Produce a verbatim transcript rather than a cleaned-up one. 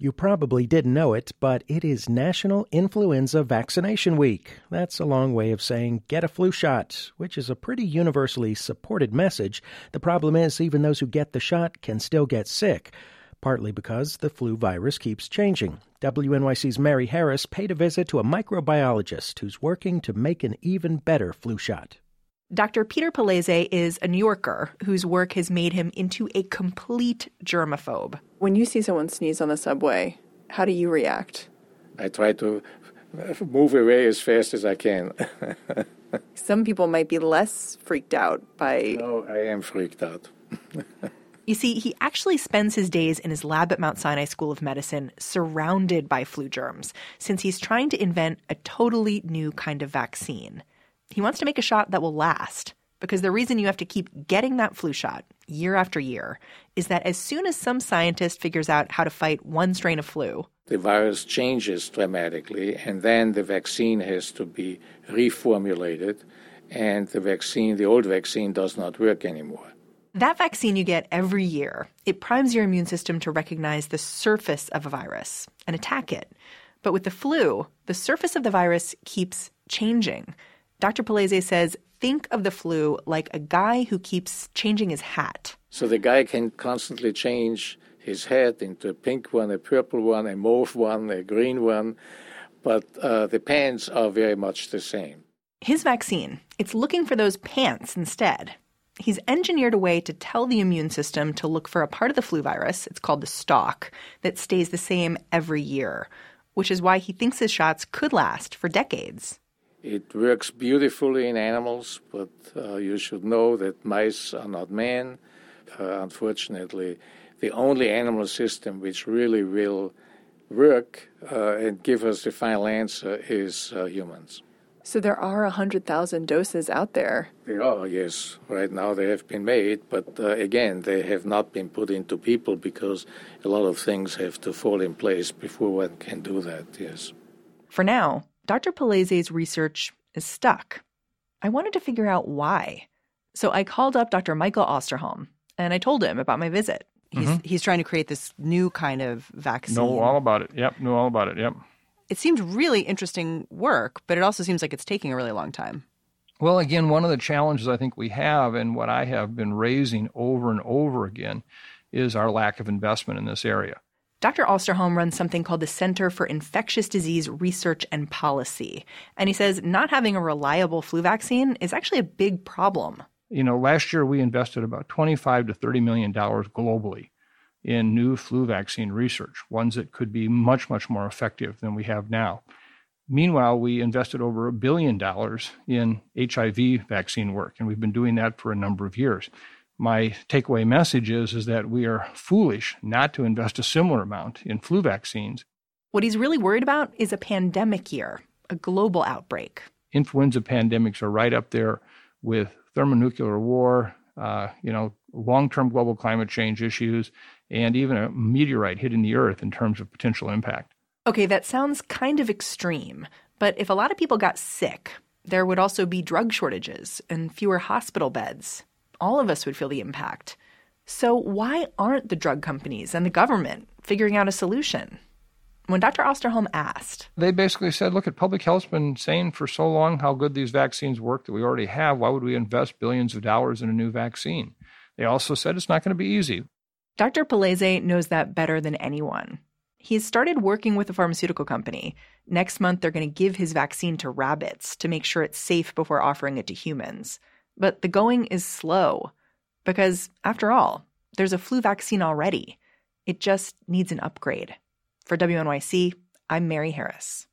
You probably didn't know it, but it is National Influenza Vaccination Week. That's a long way of saying get a flu shot, which is a pretty universally supported message. The problem is even those who get the shot can still get sick, partly because the flu virus keeps changing. W N Y C's Mary Harris paid a visit to a microbiologist who's working to make an even better flu shot. Doctor Peter Palese is a New Yorker whose work has made him into a complete germaphobe. When you see someone sneeze on the subway, how do you react? I try to move away as fast as I can. Some people might be less freaked out by... No, I am freaked out. You see, he actually spends his days in his lab at Mount Sinai School of Medicine surrounded by flu germs, since he's trying to invent a totally new kind of vaccine. He wants to make a shot that will last, because the reason you have to keep getting that flu shot year after year is that as soon as some scientist figures out how to fight one strain of flu, the virus changes dramatically, and then the vaccine has to be reformulated, and the vaccine, the old vaccine, does not work anymore. That vaccine you get every year, it primes your immune system to recognize the surface of a virus and attack it. But with the flu, the surface of the virus keeps changing. Doctor Palese says, think of the flu like a guy who keeps changing his hat. So the guy can constantly change his hat into a pink one, a purple one, a mauve one, a green one, but uh, the pants are very much the same. His vaccine, it's looking for those pants instead. He's engineered a way to tell the immune system to look for a part of the flu virus, it's called the stalk, that stays the same every year, which is why he thinks his shots could last for decades. It works beautifully in animals, but uh, you should know that mice are not man. Uh, unfortunately, the only animal system which really will work uh, and give us the final answer is uh, humans. So there are one hundred thousand doses out there. There are, yes. Right now they have been made, but uh, again, they have not been put into people because a lot of things have to fall in place before one can do that, yes. For now, Doctor Palese's research is stuck. I wanted to figure out why. So I called up Doctor Michael Osterholm, and I told him about my visit. He's, mm-hmm. he's trying to create this new kind of vaccine. Know all about it. Yep, know all about it. Yep. It seemed really interesting work, but it also seems like it's taking a really long time. Well, again, one of the challenges I think we have, and what I have been raising over and over again, is our lack of investment in this area. Doctor Osterholm runs something called the Center for Infectious Disease Research and Policy. And he says not having a reliable flu vaccine is actually a big problem. You know, last year we invested about twenty-five to thirty million dollars globally in new flu vaccine research, ones that could be much, much more effective than we have now. Meanwhile, we invested over a billion dollars in H I V vaccine work, and we've been doing that for a number of years. My takeaway message is, is that we are foolish not to invest a similar amount in flu vaccines. What he's really worried about is a pandemic year, a global outbreak. Influenza pandemics are right up there with thermonuclear war, uh, you know, long-term global climate change issues, and even a meteorite hitting the Earth in terms of potential impact. Okay, that sounds kind of extreme, but if a lot of people got sick, there would also be drug shortages and fewer hospital beds. All of us would feel the impact. So why aren't the drug companies and the government figuring out a solution? When Doctor Osterholm asked, they basically said, look, public health's been saying for so long how good these vaccines work that we already have. Why would we invest billions of dollars in a new vaccine? They also said it's not going to be easy. Doctor Palese knows that better than anyone. He's started working with a pharmaceutical company. Next month, they're going to give his vaccine to rabbits to make sure it's safe before offering it to humans. But the going is slow because, after all, there's a flu vaccine already. It just needs an upgrade. For W N Y C, I'm Mary Harris.